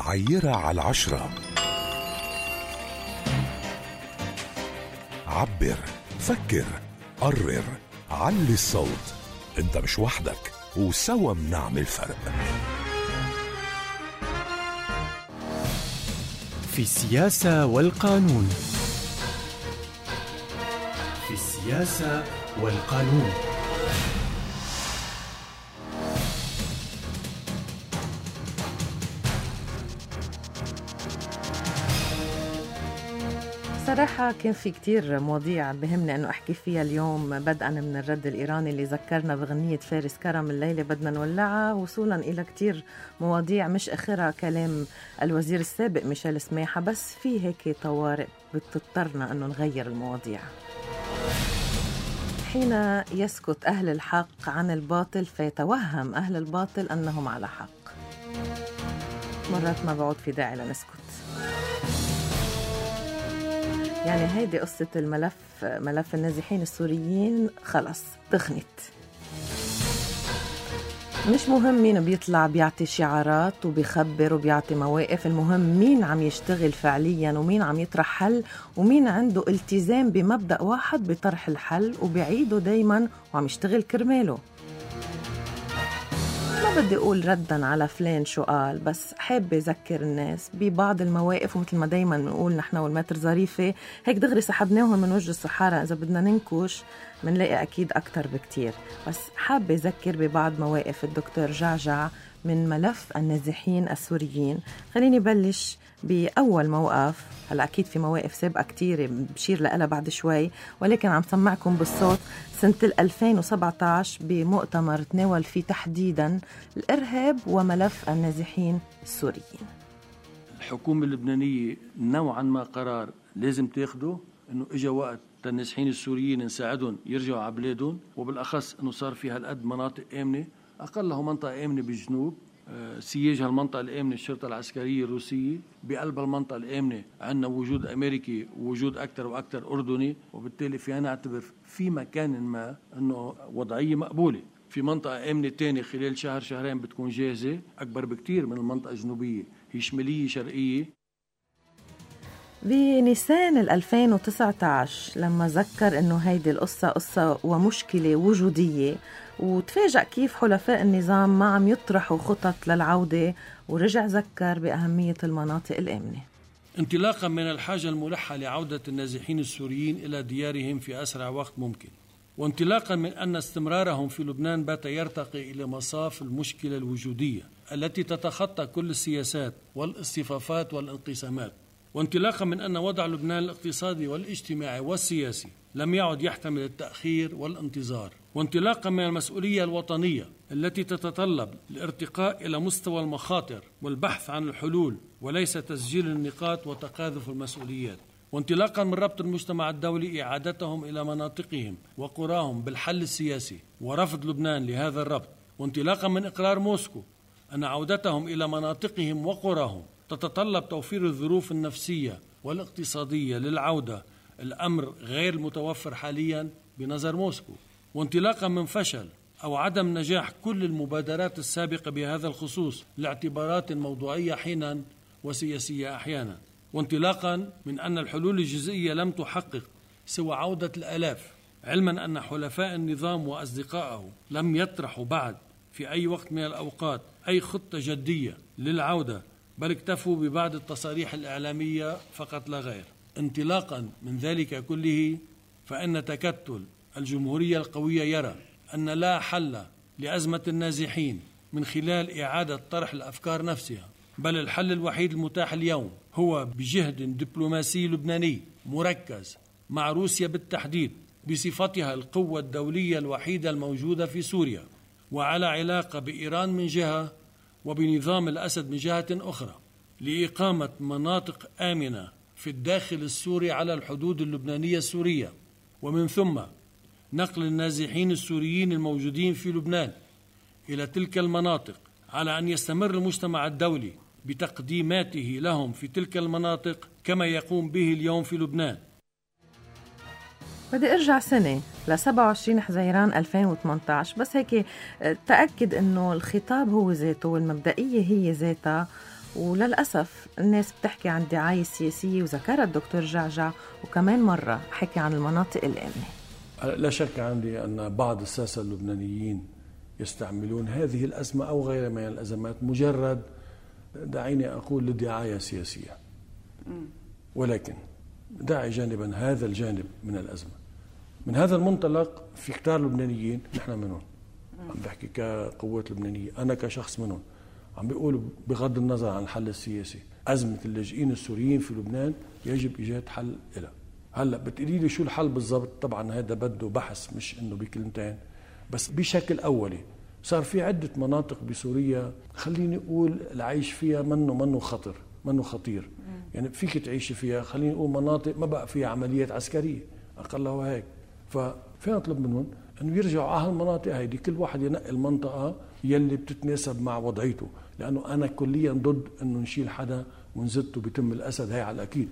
عيرة على 10. عبر، فكر، قرر، علي الصوت. انت مش وحدك، وسوا بنعمل فرق. في السياسة والقانون. في السياسة والقانون. صراحة كان في كتير مواضيع بهمني أنه أحكي فيها اليوم، بدءا من الرد الإيراني اللي ذكرنا بغنية فارس كرم الليلة بدنا نولعها، وصولا إلى كتير مواضيع مش آخرها كلام الوزير السابق ميشيل سماحة، بس في هيك طوارئ بتضطرنا أنه نغير المواضيع. حين يسكت أهل الحق عن الباطل فيتوهم أهل الباطل أنهم على حق. مرات ما بعود في داعي لنسكت. يعني هيدي قصة ملف النازحين السوريين خلص تخنت. مش مهم مين بيطلع بيعطي شعارات وبيخبر وبيعطي مواقف، المهم مين عم يشتغل فعليا ومين عم يطرح حل ومين عنده التزام بمبدأ واحد بطرح الحل وبيعيده دايما وعم يشتغل كرماله. ما بدي أقول رداً على فلان شو قال، بس حابة أذكر الناس ببعض المواقف، ومثل ما دايماً نقول نحن والمتر ظريفة هيك دغري سحبناهم من وجه الصحراء. إذا بدنا ننكش منلاقي أكيد أكتر بكتير، بس حابة أذكر ببعض مواقف الدكتور جعجع من ملف النازحين السوريين. خليني بلش بأول موقف. هلا أكيد في مواقف سابقة كتير بشير لها بعد شوي، ولكن عم سمعكم بالصوت. سنة 2017 بمؤتمر تناول فيه تحديدا الإرهاب وملف النازحين السوريين. الحكومة اللبنانية نوعا ما قرار لازم تاخده، انه اجا وقت النازحين السوريين نساعدهم يرجعوا على بلادهم، وبالاخص انه صار في هالقد مناطق امنه، اقله منطقه امنه بالجنوب سياج هالمنطقه الامنه الشرطه العسكريه الروسيه، بقلب المنطقه الامنه عندنا وجود امريكي ووجود اكثر واكثر اردني، وبالتالي فينا نعتبر في مكان ما انه وضعيه مقبوله. في منطقه امنه ثانيه خلال شهر شهرين بتكون جاهزه، اكبر بكثير من المنطقه الجنوبيه، هي شماليه شرقيه. بنيسان 2019 لما ذكر انه هيدي القصة قصة ومشكلة وجودية، وتفاجأ كيف حلفاء النظام ما عم يطرحوا خطط للعودة، ورجع ذكر بأهمية المناطق الآمنة. انطلاقا من الحاجة الملحة لعودة النازحين السوريين إلى ديارهم في أسرع وقت ممكن، وانطلاقا من أن استمرارهم في لبنان بات يرتقي إلى مصاف المشكلة الوجودية التي تتخطى كل السياسات والاصطفافات والانقسامات، وانطلاقا من أن وضع لبنان الاقتصادي والاجتماعي والسياسي لم يعد يحتمل التأخير والانتظار، وانطلاقا من المسؤولية الوطنية التي تتطلب الارتقاء إلى مستوى المخاطر والبحث عن الحلول وليس تسجيل النقاط وتقاذف المسؤوليات، وانطلاقا من ربط المجتمع الدولي إعادتهم إلى مناطقهم وقراهم بالحل السياسي ورفض لبنان لهذا الربط، وانطلاقا من إقرار موسكو أن عودتهم إلى مناطقهم وقراهم تتطلب توفير الظروف النفسية والاقتصادية للعودة، الأمر غير متوفر حاليا بنظر موسكو، وانطلاقا من فشل أو عدم نجاح كل المبادرات السابقة بهذا الخصوص لاعتبارات موضوعية حينا وسياسية أحيانا، وانطلاقا من أن الحلول الجزئية لم تحقق سوى عودة الآلاف، علما أن حلفاء النظام وأصدقائه لم يطرحوا بعد في أي وقت من الأوقات أي خطة جدية للعودة، بل اكتفوا ببعض التصاريح الإعلامية فقط لا غير. انطلاقا من ذلك كله فإن تكتل الجمهورية القوية يرى أن لا حل لأزمة النازحين من خلال إعادة طرح الأفكار نفسها، بل الحل الوحيد المتاح اليوم هو بجهد دبلوماسي لبناني مركز مع روسيا بالتحديد بصفتها القوة الدولية الوحيدة الموجودة في سوريا، وعلى علاقة بإيران من جهة وبنظام الأسد من جهة أخرى، لإقامة مناطق آمنة في الداخل السوري على الحدود اللبنانية السورية، ومن ثم نقل النازحين السوريين الموجودين في لبنان إلى تلك المناطق، على أن يستمر المجتمع الدولي بتقديماته لهم في تلك المناطق كما يقوم به اليوم في لبنان. بدي ارجع سنة ل 27 حزيران 2018، بس هيك تأكد انه الخطاب هو ذاته والمبدئية هي ذاتها، وللأسف الناس بتحكي عن الدعاية السياسية، وذكرت الدكتور جعجع وكمان مرة حكي عن المناطق الآمنة. لا شك عندي أن بعض الساسة اللبنانيين يستعملون هذه الأزمة أو غيرها من الأزمات مجرد، دعيني أقول، للدعاية السياسية. ولكن داعي جانبا هذا الجانب من الأزمة. من هذا المنطلق في كتار لبنانيين، نحن منهم، عم بحكي كقوات لبنانية، أنا كشخص منهم، عم بيقولوا بغض النظر عن الحل السياسي أزمة اللاجئين السوريين في لبنان يجب إيجاد حل لها. هلا بتقولي لي شو الحل بالضبط؟ طبعا هذا بده بحث، مش إنه بكلمتين، بس بشكل أولي صار في عدة مناطق بسوريا خليني أقول العيش فيها منه خطير. يعني فيك تعيش فيها، خليني أقول مناطق ما بقى فيها عمليات عسكرية أقلها هيك. ففين أطلب منهم أنه يرجعوا على هالمناطق هيدي، كل واحد ينقي المنطقة يلي بتتناسب مع وضعيته، لأنه أنا كليا ضد أنه نشيل حدا ونزته بتم الأسد، هي على الأكيد.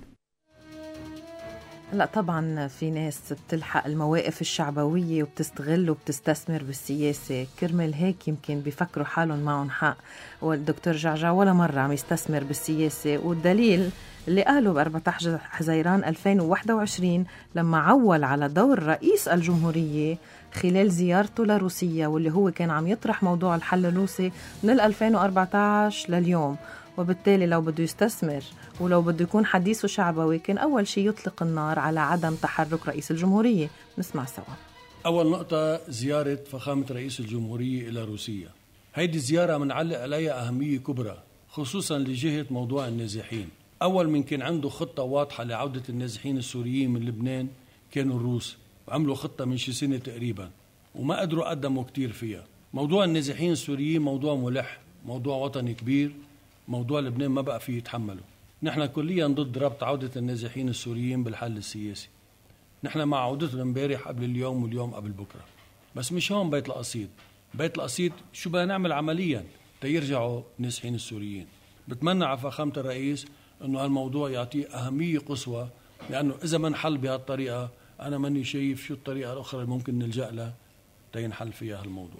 لا طبعا في ناس بتلحق المواقف الشعبوية وبتستغل وبتستثمر بالسياسة، كرمال هيك يمكن بيفكروا حالهم معهم حق. والدكتور جعجع ولا مرة عم يستثمر بالسياسة، والدليل اللي قالوا ب 14 حزيران 2021 لما عول على دور رئيس الجمهورية خلال زيارته لروسيا، واللي هو كان عم يطرح موضوع الحل الروسي من 2014 لليوم. وبالتالي لو بده يستثمر ولو بده يكون حديثه شعبوي، كان أول شيء يطلق النار على عدم تحرك رئيس الجمهورية. نسمع سوا. أول نقطة زيارة فخامة رئيس الجمهورية إلى روسيا. هيدي الزيارة منعلق عليها أهمية كبرى، خصوصا لجهة موضوع النازحين. أول من كان عنده خطة واضحة لعودة النازحين السوريين من لبنان كانوا الروس، وعملوا خطة من شي سنة تقريبا وما قدروا قدموا كتير فيها. موضوع النازحين السوريين موضوع ملح، موضوع وطني كبير، موضوع لبنان ما بقى فيه يتحمله. نحن كليا ضد ربط عودة النازحين السوريين بالحل السياسي. نحن مع عودتهم امبارح قبل اليوم واليوم قبل بكرة. بس مش هون بيت القصيد. بيت القصيد شو بدنا نعمل عمليا تيرجعوا النازحين السوريين. بتمنى على فخامة الرئيس انه هالموضوع يعطيه أهمية قصوى، لأنه إذا ما انحل بهالطريقة أنا ماني شايف شو الطريقة الأخرى اللي ممكن نلجأ لها تينحل فيها هالموضوع.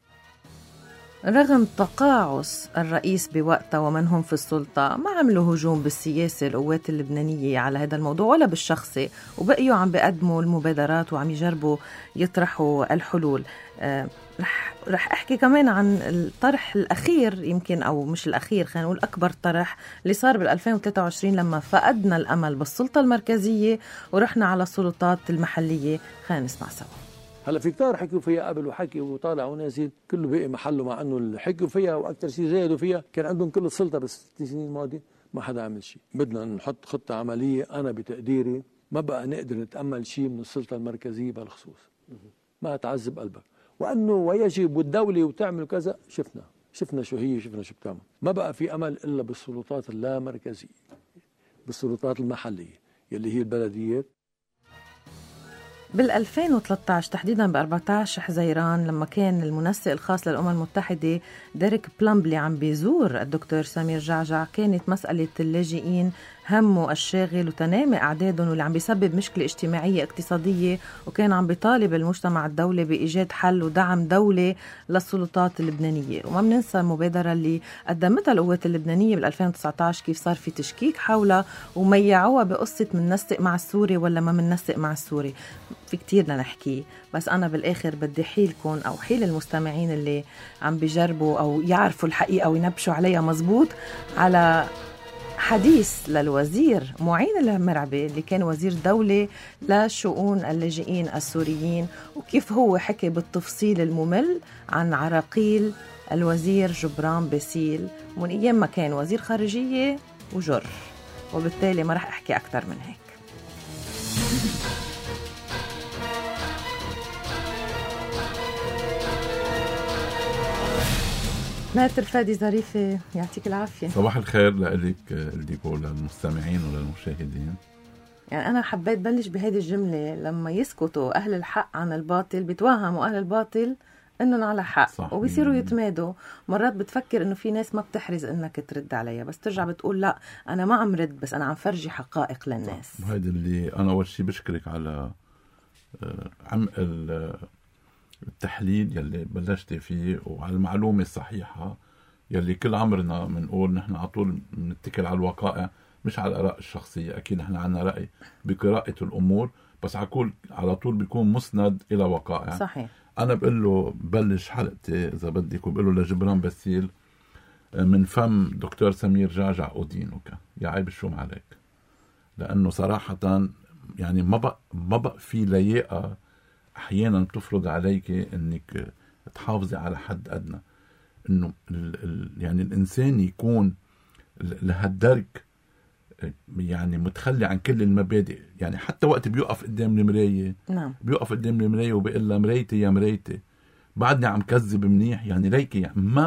رغم تقاعس الرئيس بوقتها ومن هم في السلطة، ما عملوا هجوم بالسياسة القوات اللبنانية على هذا الموضوع ولا بالشخصي، وبقيوا عم بيقدموا المبادرات وعم يجربوا يطرحوا الحلول. رح أحكي كمان عن الطرح الأخير، يمكن أو مش الأخير، خلينا نقول أكبر طرح اللي صار بال2023 لما فقدنا الأمل بالسلطة المركزية ورحنا على السلطات المحلية. خلينا نسمع سوا. هلا في كتار حكوا فيها قبل وحكي وطالع ونازل، كله بقي محله، مع انه اللي حكوا فيها واكثر شيء زادوا فيها كان عندهم كل السلطه، بس 6 سنين الماضيه ما حدا عمل شيء. بدنا نحط خطه عمليه. انا بتقديري ما بقى نقدر نتامل شيء من السلطه المركزيه بالخصوص، ما تعذب قلبك، وانه ويجب والدوله وتعمل كذا. شفنا شو هي، شفنا شو بتعمل. ما بقى في امل الا بالسلطات اللامركزيه، بالسلطات المحليه يلي هي البلديات. بال2013 تحديدا ب14 حزيران لما كان المنسق الخاص للأمم المتحدة ديريك بلامبلي عم بيزور الدكتور سمير جعجع، كانت مسألة اللاجئين همه الشاغل وتنامي أعدادهم واللي عم بيسبب مشكلة اجتماعية اقتصادية، وكان عم بيطالب المجتمع الدولي بإيجاد حل ودعم دولي للسلطات اللبنانية. وما بننسى المبادرة اللي قدمتها القوات اللبنانية بال2019 كيف صار في تشكيك حولها وميعوها بقصة مننسق مع السوري ولا ما مننسق مع السوري. في كتير لنحكيه، بس أنا بالآخر بدي حيلكم أو حيل المستمعين اللي عم بيجربوا أو يعرفوا الحقيقة وينبشوا عليها مزبوط على حديث للوزير معين المرعبي اللي كان وزير دولة لشؤون اللاجئين السوريين، وكيف هو حكي بالتفصيل الممل عن عراقيل الوزير جبران باسيل من أيام ما كان وزير خارجية وجر. وبالتالي ما رح أحكي أكتر من هيك. ماتر فادي ظريفة، يعطيك العافية. صباح الخير لك الديكو للمستمعين وللمشاهدين. يعني أنا حبيت بلش بهذه الجملة، لما يسكتوا أهل الحق عن الباطل بيتوهموا أهل الباطل إنهم على حق، صح. وبيصيروا يتمادوا. مرات بتفكر إنه في ناس ما بتحرز إنك ترد عليها، بس ترجع بتقول لا أنا ما عم رد، بس أنا عم فرجي حقائق للناس. وهذا اللي أنا أول شيء بشكرك على التحليل يلي بلشت فيه وعلى المعلومة الصحيحة يلي كل عمرنا بنقول نحن على طول بنتكل على الوقائع مش على الآراء الشخصية. أكيد نحن عنا رأي بقراءة الأمور، بس على طول بيكون مسند إلى وقائع. صحيح. أنا بقول له بلش حلقتي إذا بدك وبقول له لجبران باسيل من فم دكتور سمير جعجع أودينك يا عيب الشوم عليك، لأنه صراحة يعني ما بقى في لياقة أحيانا تفرض عليك أنك تحافظي على حد أدنى، أنه يعني الإنسان يكون لهالدرك يعني متخلي عن كل المبادئ. يعني حتى وقت بيوقف قدام المراية، نعم، بيوقف قدام المراية وبيقول لها مريتي يا مريتي بعدني عم كذب منيح، يعني ليكي يعني ما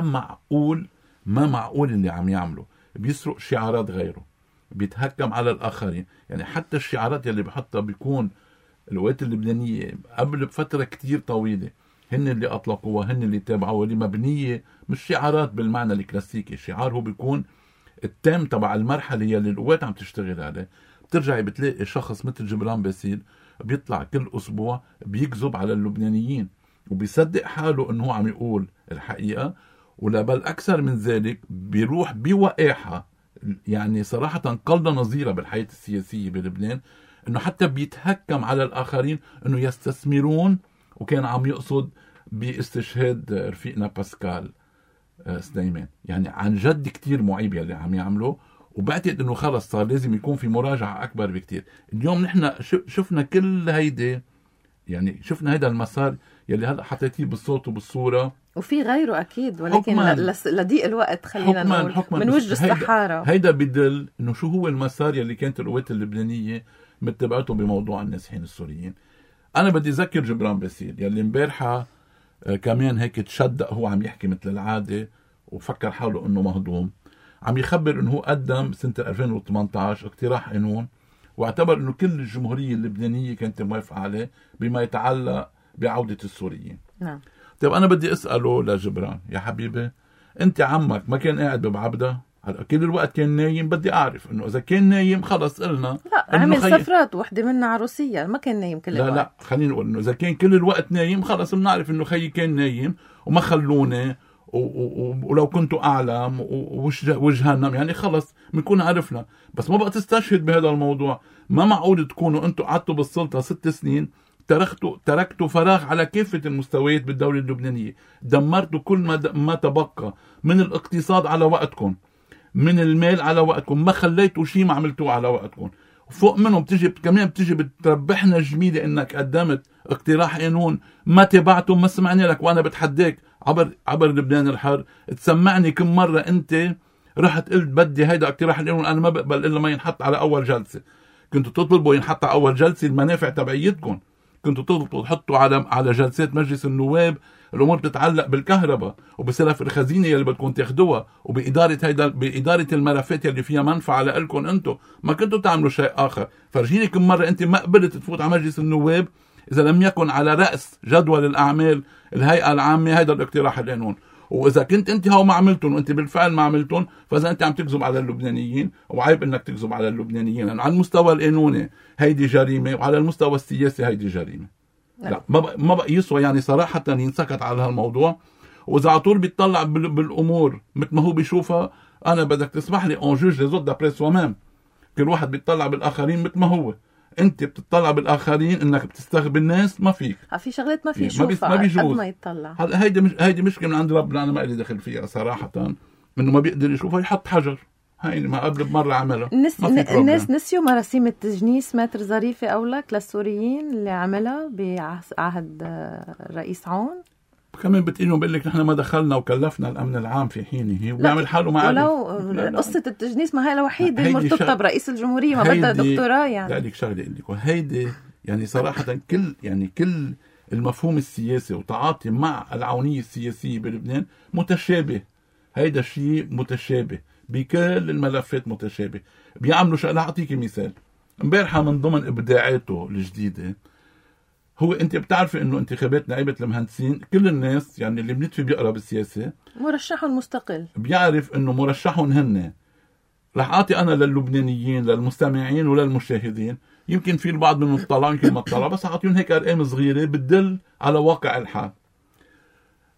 معقول اللي عم يعمله. بيسرق شعارات غيره، بيتهكم على الآخرين. يعني حتى الشعارات اللي بحطها بيكون القوات اللبنانية قبل بفترة كتير طويلة هن اللي أطلقوها، هن اللي تابعوها، اللي مبنية مش شعارات بالمعنى الكلاسيكي. الشعار هو بيكون التام تبع المرحلة اللي القوات عم تشتغل عليه. بترجعي بتلاقي شخص مثل جبران باسيل بيطلع كل أسبوع بيكذب على اللبنانيين وبيصدق حاله أنه عم يقول الحقيقة، ولا بل أكثر من ذلك بيروح بوقاحة يعني صراحة قلة نظيرة بالحياة السياسية بلبنان، أنه حتى بيتهكم على الآخرين أنه يستثمرون. وكان عم يقصد باستشهاد رفيقنا باسكال سليمان. يعني عن جد كتير معيب يلي عم يعمله، وبعتقد أنه خلص صار لازم يكون في مراجعة أكبر بكتير. اليوم نحن شفنا كل هيدا، يعني شفنا هيدا المسار يلي هلأ حطيتيه بالصوت وبالصورة، وفي غيره أكيد، ولكن لضيق الوقت خلينا نقول من وجه الصحارى. هيدا بدل إنه شو هو المسار يلي كانت القوات اللبنانية متبعته بموضوع النازحين السوريين. أنا بدي أذكر جبران باسيل يلي امبارحة كمان هيك تشدق، هو عم يحكي مثل العادة وفكر حاله إنه مهضوم، عم يخبر إنه هو قدم سنة 2018 اقتراح قانون واعتبر إنه كل الجمهورية اللبنانية كانت موافقة عليه بما يتعلق بعودة السوريين. نعم. طيب أنا بدي أسأله لجبران، يا حبيبي أنت عمك ما كان قاعد ببعبدة؟ كل الوقت كان نايم. بدي أعرف إنه إذا كان نايم خلص قلنا لا، عمل سفرات وحدة منها عروسية، ما كان نايم كل الوقت. لا خلينا نقول إنه إذا كان كل الوقت نايم خلص بنعرف إنه خيي كان نايم وما خلوني ولو كنتوا أعلم وجهنم يعني خلص بنكون عرفنا. بس ما بقى تستشهد بهذا الموضوع. ما معقول تكونوا أنتوا قعدتوا بالسلطة 6 سنين تركتوا فراغ على كافة المستويات بالدولة اللبنانية، دمرتوا كل ما تبقى من الاقتصاد على وقتكم، من المال على وقتكم، ما خليتوا شيء ما عملتوه على وقتكم. وفوق منهم بتجي بتربحنا جميلة انك قدمت اقتراح قانون ما تبعته ما سمعني لك. وانا بتحداك عبر لبنان الحر تسمعني كم مرة انت رحت قلت بدي هيدا اقتراح القانون انا ما بقبل الا ما ينحط على اول جلسة. كنتوا تطلبوا ينحط على اول جلسة المنافع تبعيتكم، كنتوا تطلبوا تحطوا على جلسات مجلس النواب الامور بتتعلق بالكهرباء وبسلف الخزينه اللي بدكم تاخذوها باداره الملفات اللي فيها منفعه لكم انتم. ما كنتوا تعملوا شيء اخر. فرجيني كم مره انت ما قبلت تفوت على مجلس النواب اذا لم يكن على راس جدول الاعمال الهيئه العامه هذا الاقتراح القانون. واذا كنت انت هاو ما عملتون وانت بالفعل ما عملتون فاذا انت عم تكذب على اللبنانيين، وعيب انك تكذب على اللبنانيين لانه على المستوى القانوني هيدي جريمه وعلى المستوى السياسي هيدي جريمه. لا ما بقى يسوى يعني صراحه ينسكت على هالموضوع. واذا على طول بيطلع بالامور مثل ما هو بيشوفها، انا بدك تسمح لي اون جوج لي زوت دابري سوا ميم. كل واحد بيطلع بالاخرين مثل ما هو. انت بتطلع بالاخرين انك بتستغبي الناس، ما فيك. في شغلات ما في يشوفها قد ما يطلع. هيدي مشكله من عند ربنا انا ما لي دخل فيها صراحه، انه ما بيقدر يشوفها يحط حجر. هاي ما قبل بمره عملها. الناس نسيوا مراسيم التجنيس متر ظريفه اولك للسوريين اللي عملها بعهد الرئيس عون. كمان بتقولوا بقول لك نحن ما دخلنا وكلفنا الامن العام في حينه وبيعمل حاله ما عارف. ولو قصه التجنيس ما هي الوحيده المرتبطه برئيس الجمهوريه، ما بدها دكتوراه يعني. لا لك شغله لك وهيدي يعني صراحه كل المفهوم السياسي وتعاطي مع العونيه السياسيه بلبنان متشابه. هيدا الشيء متشابه بكل الملفات، متشابه. بيعملوا شغله. اعطيك مثال امبارحه من ضمن ابداعاته الجديده هو انت بتعرفي انه انتخابات نائبة المهندسين كل الناس يعني اللي بنتفي بيقرا بالسياسه مرشحهم المستقل بيعرف انه مرشحهم هن. رح اعطي انا للبنانيين للمستمعين وللمشاهدين، يمكن في البعض منهم اطلع يمكن ما اطلع، بس اعطيهم هيك ارقام صغيره بتدل على واقع الحال.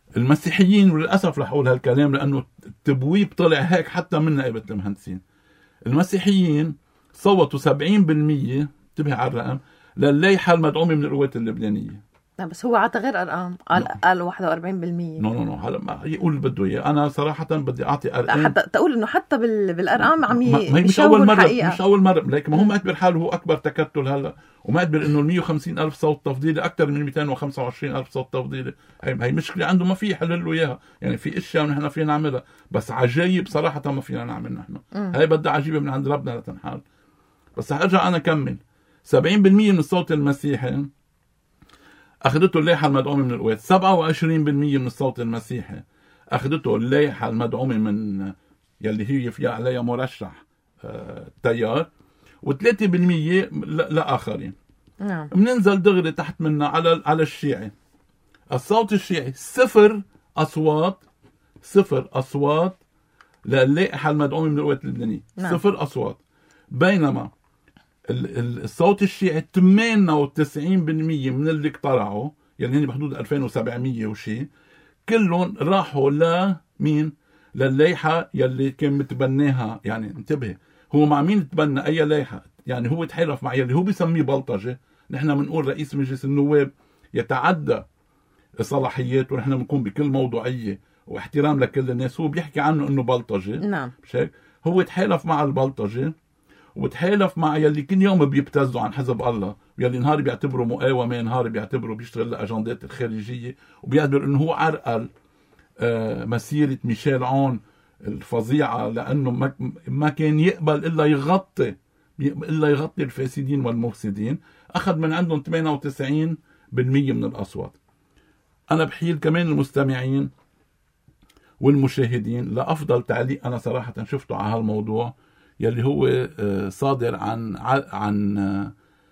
المسيحيين، وللأسف رح أقول هالكلام لأنه التبويب طلع هيك حتى من نائبة المهندسين، المسيحيين صوتوا 70%، انتبه على الرقم، لللايحة المدعومة من القوات اللبنانية. لا بس هو عطى غير أرقام، قال 41%. نو هلا ما يقول اللي بده اياه، انا صراحه بدي اعطي ارقام. حتى تقول انه حتى بالارقام عم مش اول مره الحقيقة. مش اول مره، لكن ما هو معتبر حاله هو اكبر تكتل هلا، ومعتبر انه 150 الف صوت تفضيلي اكثر من 225 الف صوت تفضيلي. هي مشكله عنده ما في يحل له اياها، يعني في اشياء نحن فينا نعملها بس عجايب صراحه ما فينا نعمل نحن. هي بدها عجيبه من عند ربنا لتنحل. بس ارجع انا كمل. 70% من الصوت المسيحي أخذته اللائحة المدعومة من القوات، 27% من الصوت المسيحي أخذته اللائحة المدعومة من يلي هي فيها عليها مرشح تيار، و3% لآخرين. نعم. بننزل دغري تحت منا على الشيعي. الصوت الشيعي 0 أصوات للائحة المدعومة من القوات اللبنانية. نعم. 0 أصوات. بينما الصوت الشيعي 98% من اللي اقترعوا، يعني هن بحدود 2700 وشي، كلهم راحوا لمين؟ لللايحة يلي كان متبناها. يعني انتبه، هو مع مين تبنى اي لايحة؟ يعني هو تحالف مع يلي هو بيسميه بلطجة. نحن بنقول رئيس مجلس النواب يتعدى صلاحياته، ونحن بنكون بكل موضوعية واحترام لكل الناس. هو بيحكي عنه انه بلطجة. نعم. مش هيك؟ هو تحالف مع البلطجة وتحالف مع يلي كل يوم بيبتزوا عن حزب الله، ويلي نهار بيعتبروا مقاومة، نهار بيعتبروا بيشتغل لأجندات الخارجية، وبيعتبر انه هو عرقل مسيرة ميشيل عون الفظيعة، لأنه ما كان يقبل إلا يغطي الفاسدين والمفسدين. أخذ من عندهم 98% من الأصوات. أنا بحيل كمان المستمعين والمشاهدين لأفضل تعليق أنا صراحة شفته على هالموضوع، يلي هو صادر عن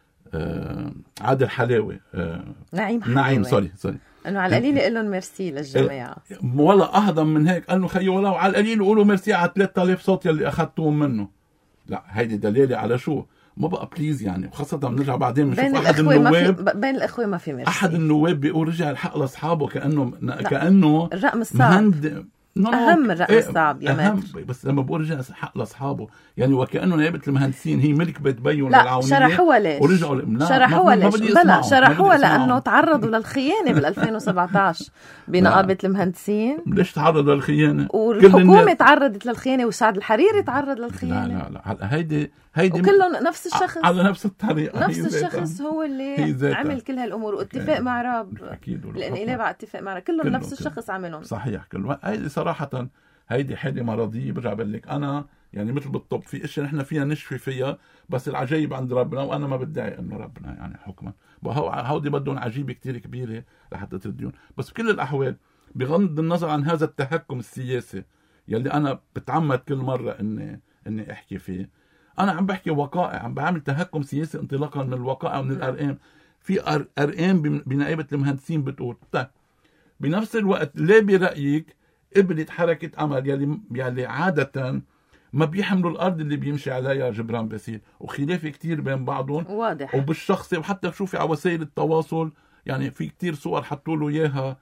عادل حلاوي، نعيم سوري انه على القليل يقول لهم ميرسي للجماعه، ولا اهضم من هيك. قال له خيي ولو على القليل قولوا ميرسي على 3000 صوت يلي اخذتوهم منه. لا هيدي دليله على شو؟ ما بقى بليز يعني، وخاصه بنرجع بعدين بنشوف احد النواب بين الاخوه ما في ميرسي. احد النواب بيقول رجع الحق لاصحابه كانه الرقم الصعب أهم الرقم الصعب يا مات. بس لما بقول رجع حق لأصحابه يعني وكأنه نائبة المهندسين هي ملك بيت بيو للعونية. لا شرحوها ليش؟ ورجعوا شرحوها ليش؟ بلا شرحوها لأنه تعرضوا للخيانة بال 2017 بنقابة المهندسين. ليش تعرضوا للخيانة؟ والحكومة تعرضت للخيانة وسعد الحريري تعرض للخيانة. لا هيدي وكلهم نفس الشخص على نفس الطريقة، نفس الشخص هو اللي عمل كل هالأمور، واتفاق مع راب الانقلاب على اتفاق مع راب، كلهم نفس الشخص عملهم. صحيح كلهم. هيدي صراحة هيدي حالة مرضية. برجع بقول لك أنا يعني مثل بالطب في اشياء نحن فينا نشفي فيها، بس العجيب عند ربنا، وأنا ما بدعي إنه ربنا يعني حكما هودي بدهم عجيبة كتير كبيرة لحتى ترديون. بس بكل الأحوال بغض النظر عن هذا التحكم السياسي يلي أنا بتعمد كل مرة إني أحكي فيه، أنا عم بحكي وقائع، عم بعمل تهكم سياسي انطلاقا من الوقائع ومن الأرقام. في أرقام بنائبة المهندسين بتقول طيب بنفس الوقت ليه برأيك قبلت حركة أمل يلي عادة ما بيحملوا الأرض اللي بيمشي عليها جبران باسيل، وخلاف كتير بين بعضهم واضح وبالشخصي، وحتى شوفي على وسائل التواصل يعني في كتير صور حطوا له إياها.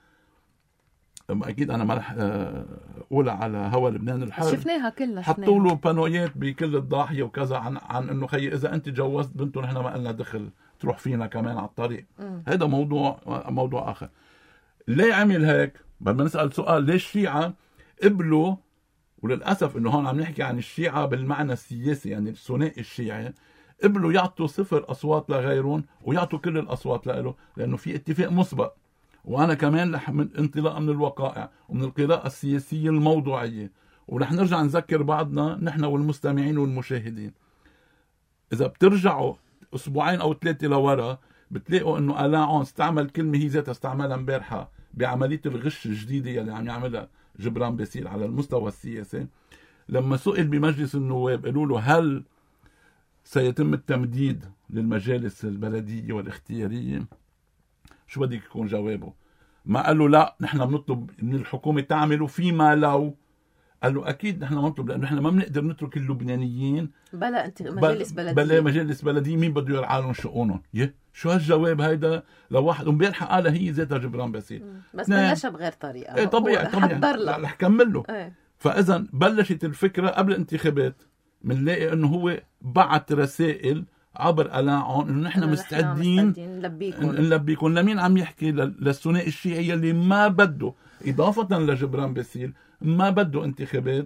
أكيد أنا ما رح أقولها على هوا لبنان الحر، شفناها كلها، حطوا له بانويات بكل الضاحية وكذا عن إنه خي إذا أنت جوزت بنته نحن ما قلنا دخل تروح فينا كمان على الطريق. هذا موضوع آخر. ليه عمل هيك؟ بدنا نسأل سؤال، ليش الشيعة قبلوا؟ وللأسف إنه هون عم نحكي عن الشيعة بالمعنى السياسي، يعني الثنائي الشيعي، قبلوا يعطوا 0 أصوات لغيرهم ويعطوا كل الأصوات له، لأنه في اتفاق مسبق. وأنا كمان من انطلاقا من الوقائع ومن القراءة السياسية الموضوعية، ورح نرجع نذكر بعضنا نحن والمستمعين والمشاهدين. إذا بترجعوا أسبوعين أو 3 لورا بتلاقوا إنه ألاعون استعمل كلمة هي ذاتها استعملها امبارحة بعملية الغش الجديدة اللي عم يعملها جبران باسيل على المستوى السياسي. لما سئل بمجلس النواب قالوا له هل سيتم التمديد للمجالس البلدية والاختيارية، شو بدك يكون جوابه؟ ما قال له لا نحن بنطلب من الحكومة تعمل فيما لو قال له اكيد نحن نطلب، لانه احنا ما بنقدر نترك اللبنانيين بلا انت مجالس بلديه. بلا مجالس بلديه، مين بده يرعى لهم شؤونهم؟ شو هالجواب هيدا لواحد؟ ومبارحه قالها هي ذاتها جبران باسيل، بس بلشها بغير طريقه. ايه طبيعي رح كمل له. ايه. فاذا بلشت الفكره قبل الانتخابات، بنلاقي انه هو بعت رسائل عبر ألاعون انه نحن مستعدين نلبيكم. لمين عم يحكي؟ للثنائي الشيعي اللي ما بده، اضافه لجبران باسيل، ما بده انتخابات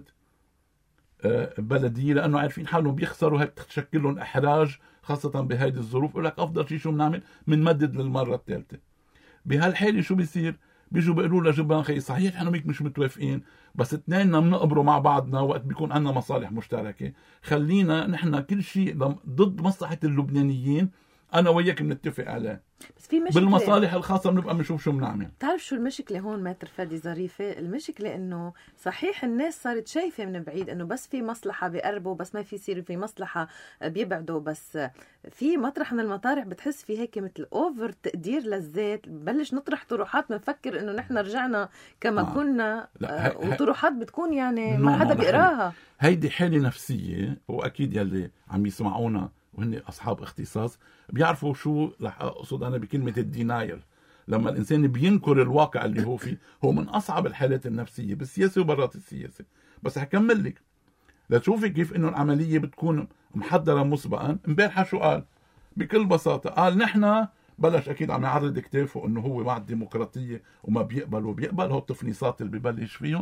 بلديه، لانه عارفين حالهم بيخسروا، هيك تشكل لهم احراج خاصه بهيدي الظروف. يقول لك افضل شيء شو بنعمل؟ بنمدد للمره الثالثه. بهالحاله شو بيصير؟ بيجوا بيقولوا لجبران خي صحيح احنا وياك مش متوافقين، بس اثنيننا بنقبروا مع بعضنا وقت بيكون عندنا مصالح مشتركه، خلينا نحن كل شيء ضد مصلحه اللبنانيين انا وياك بنتفق عليه، بس في مشكله بالمصالح الخاصه بنبقى بنشوف شو بنعمل. بتعرف شو المشكله هون ماتر فادي ظريفه؟ المشكله انه صحيح الناس صارت شايفه من بعيد انه بس في مصلحه بيقربوا، بس ما في يصير في مصلحه بيبعدوا، بس في مطرح من المطارح بتحس في هيك مثل اوفر تقدير للذات، ببلش نطرح طروحات بنفكر انه نحن رجعنا كما كنا، وطروحات بتكون يعني ما حدا بيقراها. هيدي حاله نفسيه، واكيد يلي عم يسمعونا وهن أصحاب اختصاص بيعرفوا شو رح أقصد أنا بكلمة الدينايل. لما الإنسان بينكر الواقع اللي هو فيه، هو من أصعب الحالات النفسية بالسياسة وبرات السياسة. بس هكمل لك لتشوفي كيف إنه العملية بتكون محضرة مسبقا. امبارحة شو قال؟ بكل بساطة قال نحن بلش أكيد عم يعرض كتافه إنه هو مع الديمقراطية وما بيقبل وبيقبل، هو التفنيصات اللي ببلش فيهم.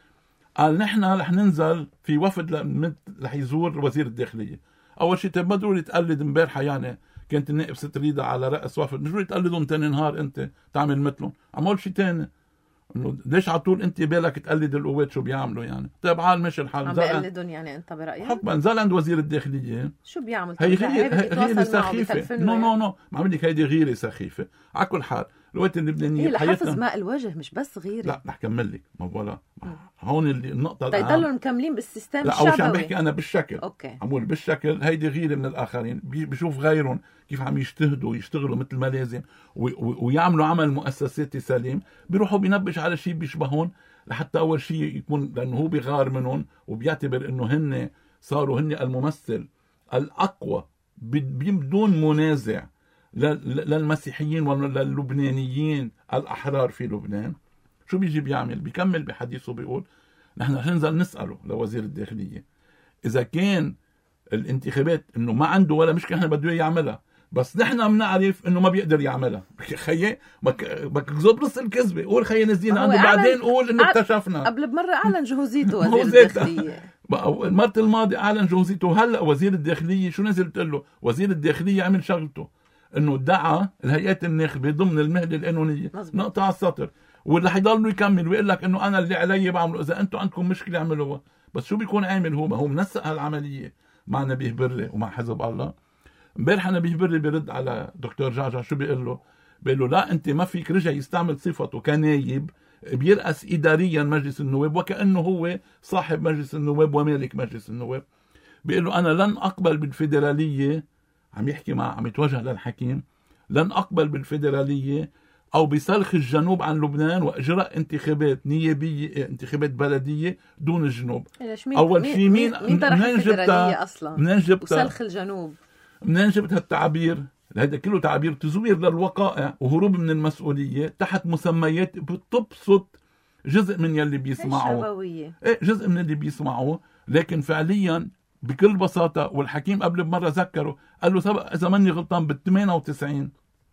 قال نحن رح ننزل في وفد رح يزور وزير الداخلية. اول شيء ما ضروري تقلد امبارحه، يعني كانت النائب ستريدا على راس وفد، مش ضروري تقلدهم ثاني نهار انت تعمل مثلهم. عمول شيء ثاني، انه ليش على طول انت بالك تقلد القوات شو بيعملوا؟ يعني طيب عال ماشي الحال، عم بيقلدهم يعني انت برايك؟ حكما نزل عند وزير الداخليه شو بيعمل؟ هي غيره سخيفه. نو ما عم لك هيدي غيره سخيفه. على كل حال القوات اللبنانيه لحفظ ماء الوجه مش بس غيره. لا رح كمل لك، ما ولا هون النقطه تضلوا مكملين بالسيستم الشعبي. لا اول شيء عم بحكي انا بالشكل، اوكي عمول بالشكل. هيدي غيره من الاخرين، بشوف غيرهم كيف عم يشتغلوا مثل ما لازم ويعملوا عمل مؤسساتي سليم، بيروحوا بينبش على شيء بيشبهون لحتى اول شيء يكون، لانه هو بيغار منهم وبيعتبر انه هن صاروا هن الممثل الاقوى بدون منازع للمسيحيين وللبنانيين الأحرار في لبنان. شو بيجي بيعمل؟ بيكمل بحديثه بيقول نحن رح ننزل نسأله لوزير الداخلية إذا كان الانتخابات إنه ما عنده ولا مشكلة إحنا بده يعملها، بس نحن بنعرف إنه ما بيقدر يعملها. خيي بك زبرص الكذبة، قول خيي نزلنا عنده بعدين قول إنه اكتشفنا. قبل بمرة أعلن جهوزيته وزير الداخلية، المرة الماضية أعلن جهوزيته. هلأ وزير الداخلية شو نزل بتقول له؟ وزير الداخلية عمل شغلته انه دعا الهيئات الناخبه ضمن المهله القانونيه، نقطه على السطر، واللي حيضلوا يكمل ويقول لك انه انا اللي علي بعمله، اذا انتم عندكم مشكله اعملوها. بس شو بيكون عامل هو؟ ما هو منسق هالعمليه مع نبيه بري ومع حزب الله. امبارح نبيه بري بيرد على دكتور جعجع، شو بيقول له؟ بيقول له لا انت ما فيك رجع يستعمل صفته كنايب بيرأس اداريا مجلس النواب وكانه هو صاحب مجلس النواب ومالك مجلس النواب. بيقول له انا لن اقبل بالفيدراليه، عم يتوجه للحكيم، لن أقبل بالفيدرالية أو بسلخ الجنوب عن لبنان وإجراء انتخابات نيابية، انتخابات بلدية دون الجنوب. أول شيء مين جبتها أصلا؟ منين جبتها؟ وسلخ الجنوب منين جبت هالتعبير؟ هذا كله تعبير تزوير للوقائع وهروب من المسؤولية تحت مسميات بتبسط جزء من يلي بيسمعوه، جزء من اللي بيسمعوه، لكن فعليا بكل بساطة. والحكيم قبل بمرة ذكره قال له سبق إذا ماني غلطان بال98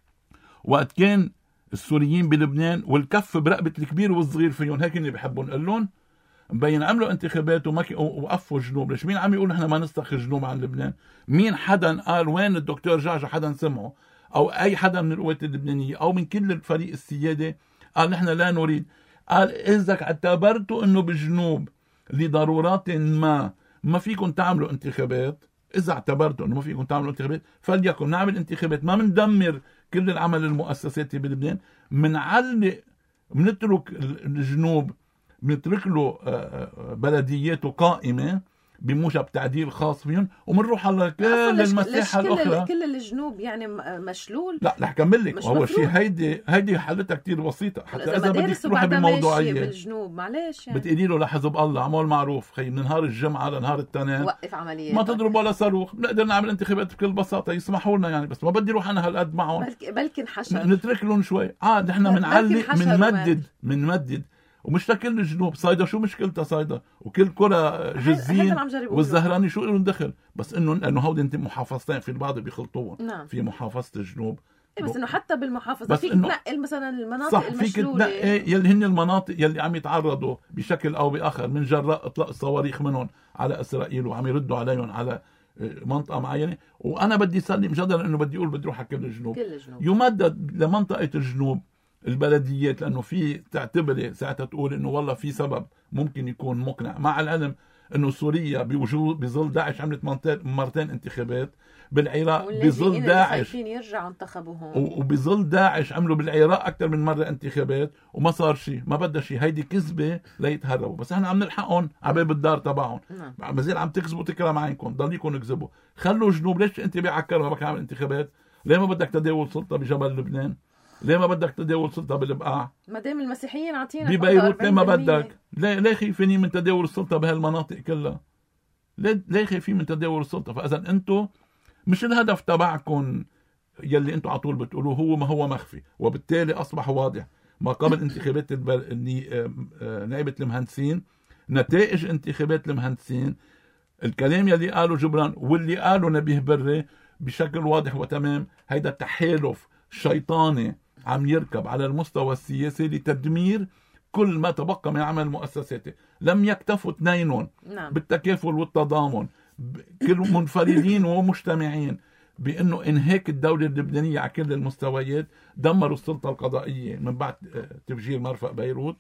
وقت كان السوريين بلبنان والكف برقبة الكبير والصغير فيهم، هيك اللي بيحبون نقول لهم، مبين عملوا انتخابات وقفوا الجنوب. ليش مين عم يقول نحن ما نستخ الجنوب عن لبنان؟ مين حدا قال؟ وين الدكتور جعجع حدا سمعه أو أي حدا من القوات اللبنانية أو من كل الفريق السيادة قال نحن لا نريد؟ قال إذا اعتبرتوا إنه بالجنوب لضرورات ما فيكم تعملوا انتخابات، إذا اعتبرتوا إنه ما فيكم تعملوا انتخابات فليكن نعمل انتخابات، ما مندمر كل العمل المؤسساتي بلبنان، منعلق منترك الجنوب، منترك له بلدياته قائمة، بموجب تعديل خاص فيهم، ومنروح على كل المساحة الأخرى. كل الجنوب يعني مشلول. لا رح كمل لك. هو شيء هيدي حلتها كتير بسيطة. حتى إذا بدك تروحي بالموضوعية بالجنوب معلش يعني بتقولي له لحزب الله عمول معروف خي، من نهار الجمعة لنهار التنين وقف عمليات، ما تضرب ولا صاروخ، بنقدر نعمل انتخابات بكل بساطة، يسمحوا لنا يعني، بس ما بدي روح أنا هالقد معهم. بلكن حشر نترك لهم شوي عاد. نحن بنعلق بنمدد ومش لكل الجنوب. صيدا شو مشكلتها صيدا وكل كرة جزين والزهراني شو لهم دخل، بس انه هودي انت محافظتين في البعض بيخلطوهم. نعم. في محافظة الجنوب بس انه حتى بالمحافظة فيك تنقل مثلا المناطق صح المشلولة، فيك تنقل يلي هن المناطق يلي عم يتعرضوا بشكل او باخر من جراء اطلاق الصواريخ منهم على اسرائيل، وعم يردوا عليهم على منطقة معينة. وانا بدي سلم جدلا انه بدي اقول بدي روح على كل الجنوب. يمدد لمنطقة الجنوب البلديات، لانه في تعتبري ساعتها تقول انه والله في سبب ممكن يكون مقنع، مع العلم انه سوريا بظل داعش عملت مرتين انتخابات، بالعراق بظل داعش يرجعوا انتخبوهم، وبظل داعش عملوا بالعراق اكثر من مره انتخابات وما صار شيء، ما بدها شيء. هيدي كذبه ليتهربوا، بس احنا عم نلحقهم عبال بالدار تبعهم. مازال عم تكذبوا تكرم عينكم، ضليكم اكذبوا. خلوا جنوب. ليش انت بعكرها بدك عامل انتخابات؟ ليه ما بدك تداول سلطه بجبل لبنان؟ ليه ما بدك تداول سلطه بالبقاع؟ ما دام المسيحيين عاطينك ببيروت ليه ما بدك؟ ليه خايفين من تداول السلطه بهالمناطق كلها؟ ليه خايفين من تداول السلطه؟ فاذا انتم مش الهدف تبعكم يلي انتم على طول بتقولوه هو ما هو مخفي، وبالتالي اصبح واضح ما قبل انتخابات نائبه المهندسين، نتائج انتخابات المهندسين، الكلام يلي قاله جبران واللي قاله نبيه بري بشكل واضح وتمام. هيدا تحالف شيطاني عم يركب على المستوى السياسي لتدمير كل ما تبقى من عمل مؤسساته. لم يكتفوا اثنينهم بالتكافل والتضامن، كل منفردين ومجتمعين، بأنه إنهاك الدولة اللبنانية على كل المستويات. دمروا السلطة القضائية من بعد تفجير مرفأ بيروت،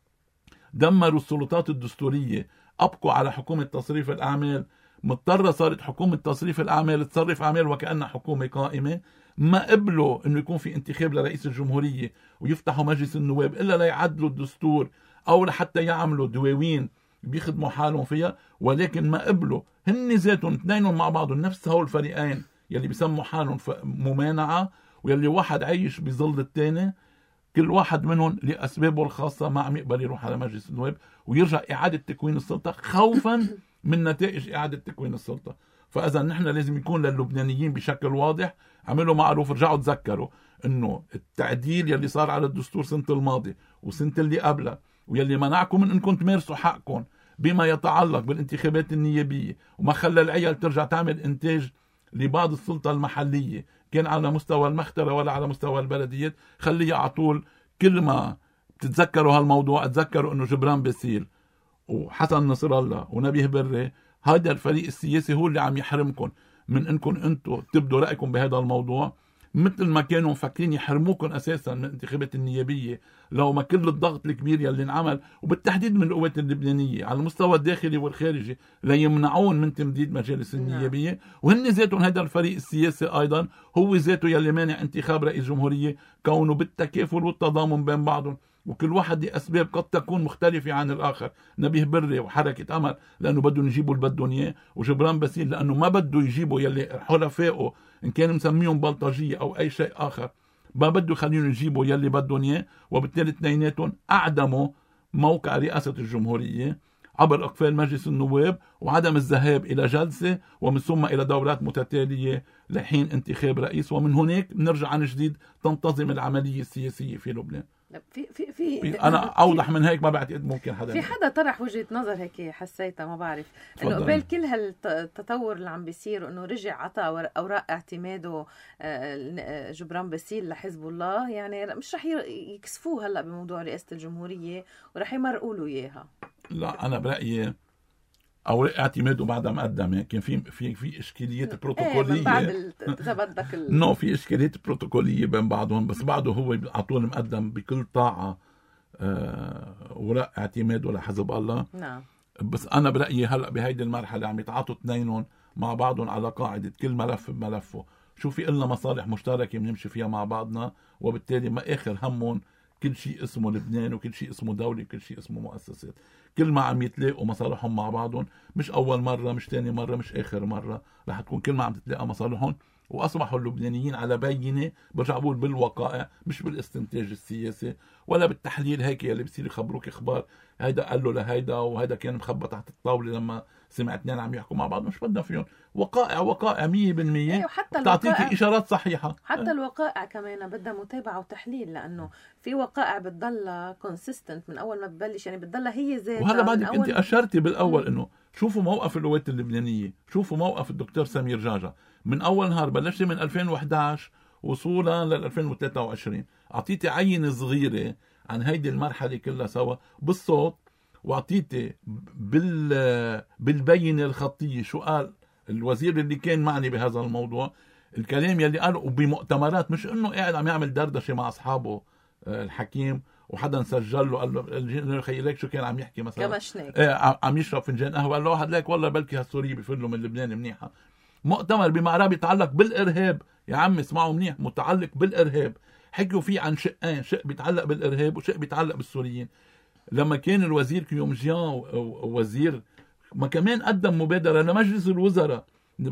دمروا السلطات الدستورية، أبقوا على حكومة تصريف الأعمال. مضطرة صارت حكومة تصريف الأعمال تصرف أعمال وكأنها حكومة قائمة. ما قبلوا انه يكون في انتخاب لرئيس الجمهورية ويفتحوا مجلس النواب الا ليعدلوا الدستور او لحتى يعملوا دواوين بيخدموا حالهم فيها، ولكن ما قبلوا هن ذاتهم اثنينهم مع بعضهم، نفس هول الفريقين يلي بيسموا حالهم ممانعة، ويلي واحد عايش بظل الثاني، كل واحد منهم لأسبابه الخاصة ما عم يقبل يروح على مجلس النواب ويرجع إعادة تكوين السلطة خوفا من نتائج إعادة تكوين السلطة. فإذا نحن لازم يكون للبنانيين بشكل واضح، عملوا معروف، رجعوا تذكروا انه التعديل يلي صار على الدستور سنة الماضي وسنة اللي قبلها، ويلي منعكم من انكم تمارسوا حقكم بما يتعلق بالانتخابات النيابية، وما خلى العيال ترجع تعمل انتاج لبعض السلطة المحلية كان على مستوى المخترة ولا على مستوى البلديات، خليه على طول. كل ما تتذكروا هالموضوع تذكروا انه جبران باسيل وحسن نصر الله ونبيه بري، هذا الفريق السياسي هو اللي عم يحرمكم من انكم انتم تبدوا رأيكم بهذا الموضوع، مثل ما كانوا مفكرين يحرموكم اساسا من الانتخابات النيابيه. لو ما كل الضغط الكبير يلي انعمل، وبالتحديد من القوات اللبنانيه على المستوى الداخلي والخارجي، ليمنعون من تمديد مجالس النيابيه. وهن ذاتهم هذا الفريق السياسي ايضا هو ذاته يلي مانع انتخاب رئيس جمهوريه، كونه بالتكافل والتضامن بين بعضهم، وكل واحد لأسباب قد تكون مختلفة عن الآخر. نبيه بري وحركة أمل لأنه بدهم يجيبوا اللي بدهم إياه، وجبران باسيل لأنه ما بده يجيبوا يلي حلفائه إن كان مسميهم بلطجية أو أي شيء آخر، ما بده يخليهم يجيبوا يلي بدهم إياه. وبالتالي اثنيناتهم أعدموا موقع رئاسة الجمهورية عبر إقفال مجلس النواب وعدم الذهاب إلى جلسة ومن ثم إلى دورات متتالية لحين انتخاب رئيس. ومن هناك نرجع عن جديد تنتظم العملية السياسية في لبنان. انا اوضح من هيك ما بعتقد ممكن حدا في حدا طرح وجهة نظر هيك حسيتها، ما بعرف، انه قبل كل هالتطور اللي عم بيصير انه رجع عطى اوراق اعتماده جبران باسيل لحزب الله، يعني مش رح يكسفوه هلا بموضوع رئاسة الجمهورية ورح يمرقوا له اياها. لا انا برايي اوراق اعتماده بعدها مقدمه، كان في اشكاليات بروتوكوليه بعد بدك نو في اشكاليات بروتوكوليه بين بعضهم، بس بعده هو على طول مقدم بكل طاعه اوراق اعتماده لحزب الله. نعم. بس انا برايي هلا بهيدي المرحله عم يتعاطوا اثنينهم مع بعضهم على قاعده كل ملف بملفه، شو في إلنا مصالح مشتركه بنمشي فيها مع بعضنا، وبالتالي ما اخر همهم كل شيء اسمه لبنان وكل شيء اسمه دولة وكل شيء اسمه مؤسسات. كل ما عم يتلاقوا مصالحهم مع بعضهم، مش أول مرة مش تاني مرة مش آخر مرة، رح تكون كل ما عم تتلاقى مصالحهم. وأصبحوا اللبنانيين على بينة، برجع بقول بالواقع مش بالاستنتاج السياسي ولا بالتحليل هيك اللي بصير يخبروك إخبار هيدا قال له لهيدا وهيدا كان مخبى تحت الطاولة لما سمع اثنين عم يحكوا مع بعض. مش بدنا فيهم وقائع 100%. تعطيكي إشارات صحيحة. حتى الوقائع كمان بدها متابعة وتحليل، لأنه في وقائع بتضلها كونسيستنت من أول ما ببلش، يعني بتضلها هي ذاتها. وهلا بعدك أنت أشرتي بالأول إنه شوفوا موقف القوات اللبنانية، شوفوا موقف الدكتور سمير جعجع من أول نهار بلشت من 2011 وصولا لل 2023. أعطيتي عينة صغيرة عن هيدي المرحلة كلها سوا بالصوت، واعطيتي بالبينة الخطية شو قال الوزير اللي كان معني بهذا الموضوع، الكلام يلي قاله، وبمؤتمرات، مش انه قاعد عم يعمل دردشة مع اصحابه الحكيم وحدا سجل له قال له خيلك شو كان عم يحكي مثلا عم يشرب فنجان قهوه، قال له واحد لك والله بلكي هالسوري بيفر له من لبنان منيحه. مؤتمر بمعراب يتعلق بالارهاب، يا عم اسمعوا منيح، متعلق بالارهاب، حكوا فيه عن شقين، شق بيتعلق بالارهاب وشق بيتعلق بالسوريين. لما كان الوزير كيومجيان وزير ما كمان قدم مبادرة لمجلس الوزراء،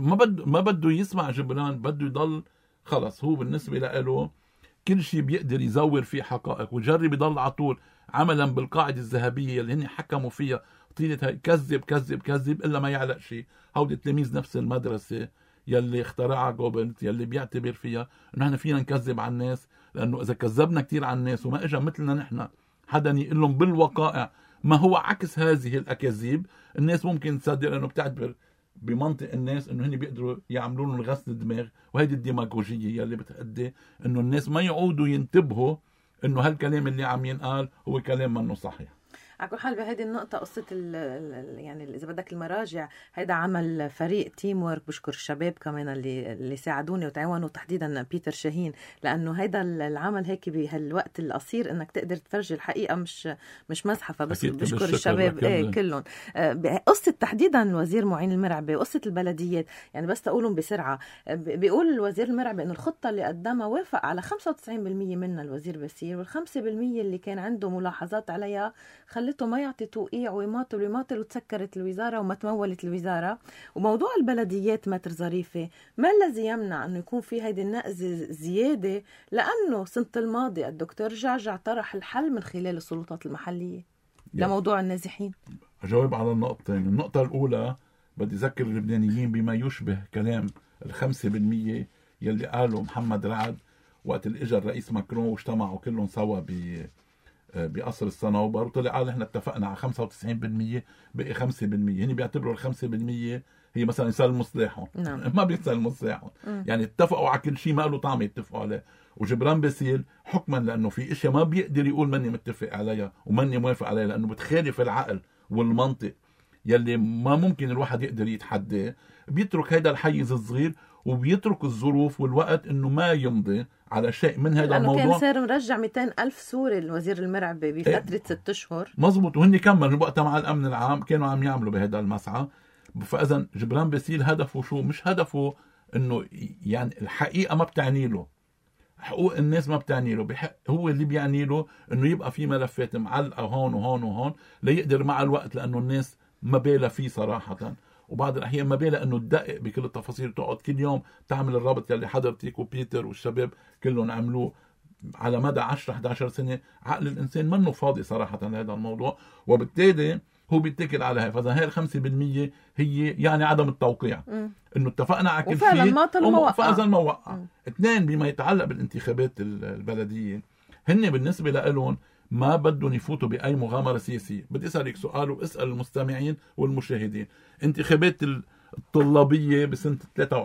ما بده يسمع جبران، بده يضل خلص هو بالنسبة له كل شيء بيقدر يزور فيه حقائق ويجرب يضل على طول، عملا بالقاعدة الذهبية اللي هن حكموا فيها طيلة هاي كذب كذب كذب إلا ما يعلق شيء. هودي تلاميذ نفس المدرسة يلي اخترعها جوبلت، يلي بيعتبر فيها انه احنا فينا نكذب على الناس، لانه اذا كذبنا كتير على الناس وما اجى مثلنا نحن حدا يقول لهم بالوقائع ما هو عكس هذه الاكاذيب، الناس ممكن تصدق، لانه بتعتبر بمنطق الناس انه هن بيقدروا يعملوا لهم غسل الدماغ. وهيدي الديماغوجيه يلي بتؤدي انه الناس ما يعودوا ينتبهوا انه هالكلام اللي عم ينقال هو كلام منه صحيح. على كل حال بهذه النقطة قصة يعني إذا بدك المراجع، هيدا عمل فريق تيم وورك، بشكر الشباب كمان اللي ساعدوني وتعاونوا، تحديدا بيتر شاهين، لأنه هيدا العمل هيك بهالوقت القصير إنك تقدر تفرجي الحقيقة مش مزحفة. بس بشكر الشباب كلهم. قصة تحديدا الوزير معين المرعبي، قصة البلديات، يعني بس تقولهم بسرعة. بيقول الوزير المرعبي إنه الخطة اللي قدمها وافق على 95% منها الوزير باسيل، وال5% اللي كان عنده ملاحظات عليها خلته ما يعطي توقيع ويماطل وتسكرت الوزارة وما تمولت الوزارة. وموضوع البلديات متر ظريفة، ما الذي يمنع أنه يكون في هيدي النقزة زيادة؟ لأنه سنة الماضي الدكتور جعجع طرح الحل من خلال السلطات المحلية لموضوع النازحين. أجاوب على النقطتين. النقطة الأولى بدي أذكر اللبنانيين بما يشبه كلام 5% يلي قاله محمد رعد وقت اللي اجى الرئيس ماكرون واجتمعوا كلهم سوا بقصر الصنوبر، وطلع قال احنا اتفقنا على 95%، بقي 5%. هني بيعتبروا ال 5% هي مثلا يسلموا سلاحهم. ما بيسلموا سلاحهم، يعني اتفقوا على كل شيء ما له طعم يتفقوا عليه. وجبران باسيل حكما لانه في اشياء ما بيقدر يقول ماني متفق عليها وماني موافق عليها لانه بتخالف العقل والمنطق يلي ما ممكن الواحد يقدر يتحداه، بيترك هيدا الحيز الصغير وبيترك الظروف والوقت انه ما يمضي على شيء من هذا الموضوع. كان صار مرجع 200,000 سوري الوزير المرعبي بفترة 6 أشهر. مزبوط. وهن كمل وقتها مع الأمن العام كانوا عم يعملوا بهذا المسعى. فإذا جبران باسيل هدفه شو؟ مش هدفه انه يعني الحقيقة ما بتعني له، حقوق الناس ما بتعني له، هو اللي بيعني له انه يبقى في ملفات معلقة هون وهون وهون ليقدر مع الوقت، لأنه الناس ما بالها فيه صراحة، وبعض الأحيان ما بالها أنه تدقق بكل التفاصيل، تقعد كل يوم تعمل الرابط يلي حضرتك وبيتر والشباب كلهم عملوه على مدى 10-11 سنة. عقل الإنسان منه فاضي صراحة لهذا الموضوع، وبالتالي هو بيتكل على هاي. فإذا هاي 5% هي يعني عدم التوقيع، إنه اتفقنا على كل شيء وفعلا ما وقع. 2 بما يتعلق بالانتخابات البلدية، هن بالنسبة لهم ما بدهم يفوتوا بأي مغامرة سياسية. بدي أسألك سؤال وأسأل المستمعين والمشاهدين. انتخابات الطلابية بسنة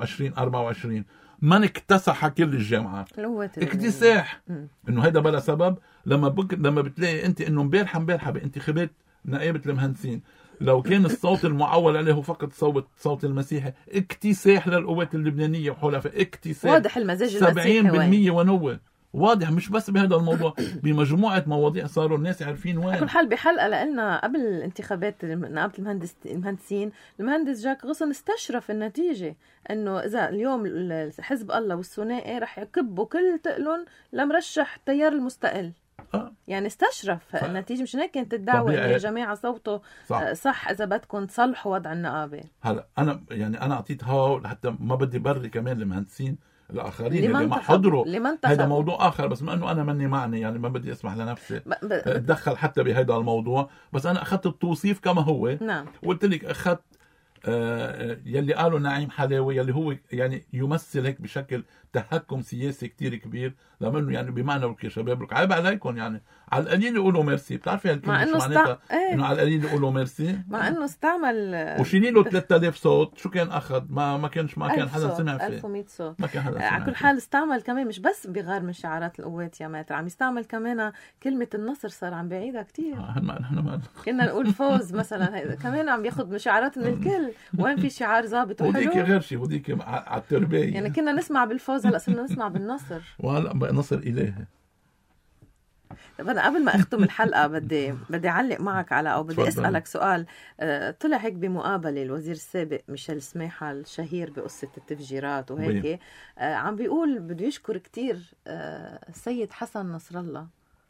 23-24 من اكتسح كل الجامعات؟ اكتساح. انه هيدا بلا سبب. لما بتلاقي انت انه امبارحه بانتخابات نقابة المهندسين لو كان الصوت المعول عليه فقط صوت المسيحي، اكتساح للقوات اللبنانية وحلفاء، اكتساح. واضح المزاج المسيحي 70% ونوه واضح. مش بس بهذا الموضوع، بمجموعة مواضيع صاروا الناس عارفين وين. كل حال بحلقة لقلنا قبل الانتخابات نقابة المهندسين، المهندس جاك غصن استشرف النتيجة انه اذا اليوم حزب الله والثنائي رح يكبوا كل تقلن لمرشح التيار المستقل يعني استشرف النتيجة. مش هيك كانت الدعوة إن يا جماعة صوته صح إذا بدكم تصلحوا وضع النقابة. هلا أنا يعني أنا أعطيتها حتى ما بدي بري كمان المهندسين الآخرين اللي ما حضروا، هذا موضوع آخر، بس ما أنه أنا مني معني يعني ما بدي أسمح لنفسي أتدخل حتى بهذا الموضوع. بس أنا أخذت التوصيف كما هو. نعم. وقلت لك أخذت يلي قالوا نعيم حلاوي يلي هو يعني يمثل هيك بشكل تهكم سياسي كتير كبير، لأنه يعني بمعنى لك يا شباب لك عيب عليكم، يعني على القليل يقولوا ميرسي. بتعرفي هالكلمة شو معناتها؟ إنه على القليل يقولوا ميرسي، مع إنه استعمل وشيلي له 3000 صوت. شو كان أخذ؟ ما كان حدا سمع فيه. 1100 صوت. ما كان حدا سمع. على كل حال استعمل كمان مش بس بغير من شعارات القوات يا ماتر، عم يستعمل كمان كلمة النصر، صار عم بعيدها كتير. كنا نقول فوز مثلا، كمان عم ياخد من شعارات من الكل. وين في شعار ضابط وحلو؟ وديك غير شيء، وديك على التربية. يعني كنا نسمع بالفوز، هلا صرنا نسمع بالنصر. وهلا نصر إلهي. طب أنا قبل ما أختم الحلقة بدي أعلق معك على، أو بدي أسألك سؤال. طلع هيك بمقابلة الوزير السابق ميشيل سماحة الشهير بقصة التفجيرات وهيك، عم بيقول بده يشكر كتير السيد حسن نصر الله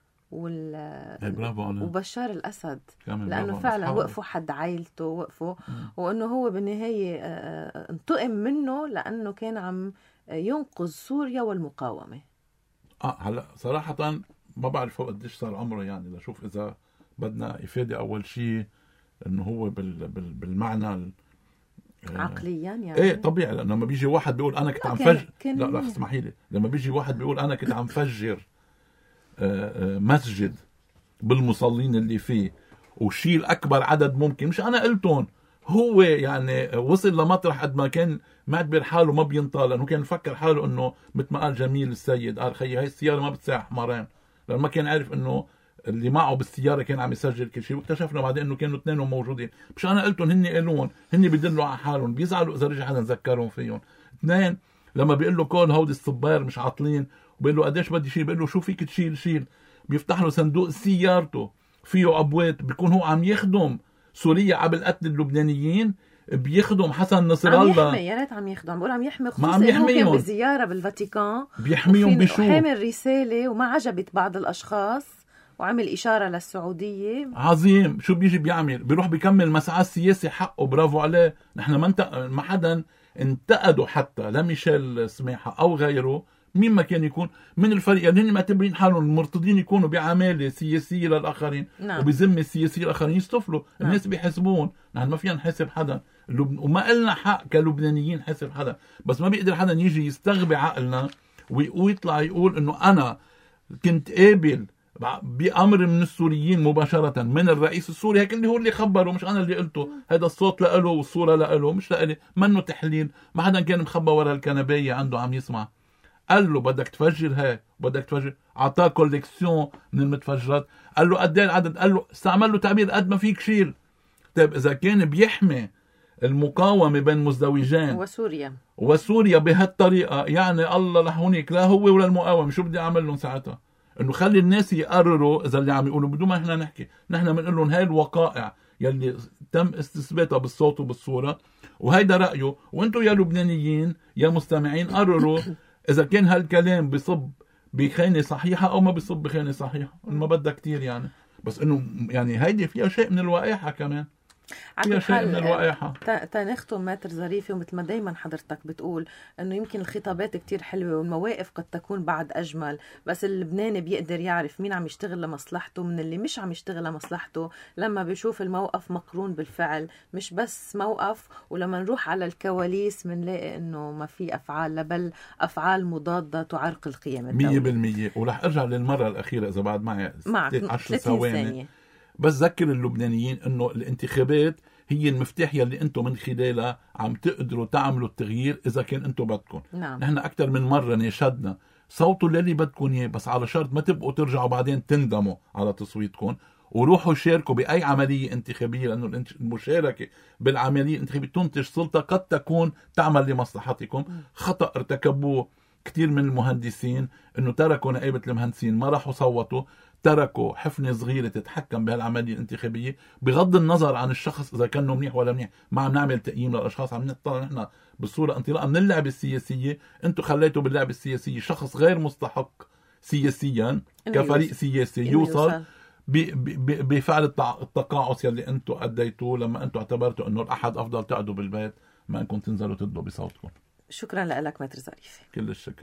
وبشار الأسد، لأنه فعلا وقفوا حد عائلته، وقفوا، وأنه هو بالنهاية انتقم منه لأنه كان عم ينقذ سوريا والمقاومة. هلا صراحة ما بعرف قديش صار عمره، يعني لشوف إذا بدنا إفادة. أول شيء إنه هو بالمعنى عقليا يعني إيه طبيعي، لما بيجي واحد بيقول أنا كنت عم فجر، لا اسمحي لي، لما بيجي واحد بيقول أنا كنت عم فجر مسجد بالمصلين اللي فيه وشيل أكبر عدد ممكن، مش أنا قلتون، هو يعني وصل لمطرح قد ما كان معتبر حاله ما بينطال، لأنه كان يفكر حاله إنه مثل ما قال جميل السيد، قال خيي هاي السيارة ما بتساع حمارين، لأنه ما كان عارف إنه اللي معه بالسيارة كان عم يسجل كل شيء. واكتشفنا بعدين إنه كانوا اثنينهم موجودين. مش أنا قلتون، هني قالون، هني بيدلوا على حالهم، بيزعلوا إذا رجع حدا نذكرهم فيهم. اثنين لما بيقول له كون هودي الصبار مش عاطلين، وبيقول له قديش بدي شيل، بيقول له شو فيك تشيل، بيفتح له صندوق سيارته فيه عبوات، بيكون هو عم يخدم سوريا قبل قتل اللبنانيين، بيخدم حسن نصر الله. عم يحمي، يا ريت عم يخدم، بقول عم يحمي، خصوصا انه كان بزياره بالفاتيكان بيحميهم بشو، وحامل رساله وما عجبت بعض الاشخاص وعمل اشاره للسعوديه. عظيم. شو بيجي بيعمل؟ بيروح بيكمل مسعى السياسي حقه، برافو عليه. نحن ما حدا انتقدوا حتى لا ميشيل سماحه او غيره، مين ما كان يكون من الفريق اللي هن معتبرين حالهم مرتضين يكونوا بعماله سياسيه للاخرين. نعم. وبذمه السياسيه الاخرين يستفلوا. نعم. الناس بيحسبون، نحن ما فينا نحسب حدا، وما قلنا حق كلبنانيين نحسب حدا، بس ما بيقدر حدا يجي يستغبي عقلنا ويطلع يقول انه انا كنت قابل بأمر من السوريين مباشرة من الرئيس السوري، هيك اللي هو اللي خبره، مش أنا اللي قلته. هذا الصوت لأله والصورة لأله، مش لألي، منه تحليل. ما حدا كان مخبى ورا الكنباية عنده عم يسمع. قال له بدك تفجر هيك، بدك تفجر، عطاه كوليكسيون من المتفجرات، قال له قد ايه العدد، قال له استعمل له تعبير قد ما فيك شيل. طيب إذا كان بيحمي المقاومة بين مزدوجين وسوريا بهالطريقة، يعني الله لهونيك، لا هو ولا المقاومة، شو بدي أعمل لهم ساعتها؟ إنه خلي الناس يقرروا إذا اللي عم يقولوا بدون ما إحنا نحكي. نحن بنقول لهم هاي الوقائع يلي تم استثباتها بالصوت وبالصورة، وهيدا رأيه، وانتوا يا لبنانيين يا مستمعين قرروا إذا كان هالكلام بيصب بخانة صحيحة أو ما بيصب بخانة صحيحة. ما بدها كتير يعني، بس إنه يعني هيدي فيها شيء من الوقائحة كمان، فيها شيء من الوقائحة. تنختم ماتر ظريفة، ومثل ما دايما حضرتك بتقول إنه يمكن الخطابات كتير حلوة والمواقف قد تكون بعد أجمل، بس اللبناني بيقدر يعرف مين عم يشتغل لمصلحته من اللي مش عم يشتغل لمصلحته لما بيشوف الموقف مقرون بالفعل، مش بس موقف. ولما نروح على الكواليس منلاقي إنه ما في أفعال، بل أفعال مضادة تعرقل القيم الدولة 100%. ورح أرجع للمرة الأخيرة إذا بعد معي 10 ثواني، بس ذكر اللبنانيين انه الانتخابات هي المفتاح يلي انتم من خلالها عم تقدروا تعملوا التغيير اذا كان انتم بدكم. نعم. نحن اكثر من مره نشدنا صوتوا للي بدكم اياه، بس على شرط ما تبقوا ترجعوا بعدين تندموا على تصويتكم، وروحوا شاركوا باي عمليه انتخابيه، لانه المشاركه بالعمليه الانتخابيه تنتج سلطه قد تكون تعمل لمصلحتكم. خطا ارتكبوه كثير من المهندسين، انه تركوا نقابه المهندسين ما راحوا صوتوا، تركوا حفنة صغيرة تتحكم بهالعملية الانتخابية، بغض النظر عن الشخص إذا كانوا منيح ولا منيح. ما عم نعمل تقييم للأشخاص، عم نطلع نحن بالصورة انطلاقا من اللعبة السياسية. انتوا خليتوا باللعبة السياسية شخص غير مستحق سياسيا إنه كفريق سياسي إنه يوصل بفعل التقاعس يلي انتم اديتوه لما انتم اعتبرتوا انه الاحد افضل تقعدوا بالبيت ما انكم تنزلوا تدلوا بصوتكم. شكرا لك متر ظريف. كل الشكر.